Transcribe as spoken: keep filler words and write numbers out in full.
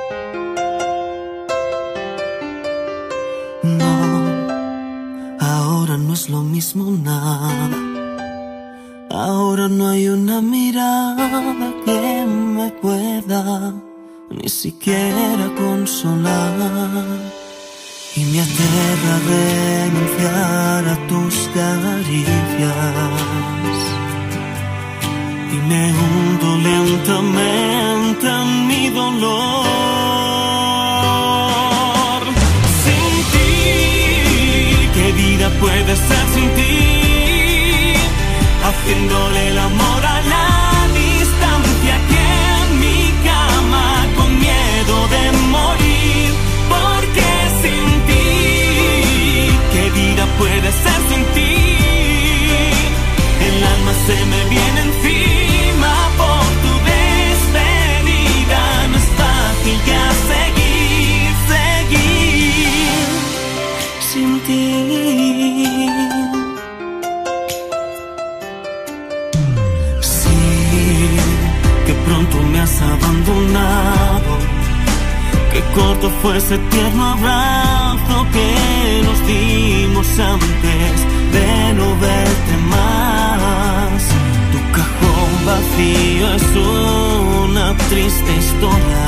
No, ahora no es lo mismo nada. Ahora no hay una mirada que me pueda ni siquiera consolar. Y me aterra renunciar a tus caricias. Y me hundo lentamente en mi dolor. Sin ti, ¿qué vida puede ser sin ti? Haciéndole el amor a la distancia, aquí en mi cama, con miedo de morir. Porque sin ti, ¿qué vida puede ser sin ti? El alma se me viene encima por tu despedida. No es fácil ya seguir, seguir sin ti. Pronto me has abandonado. Qué corto fue ese tierno abrazo que nos dimos antes de no verte más. Tu cajón vacío es una triste historia.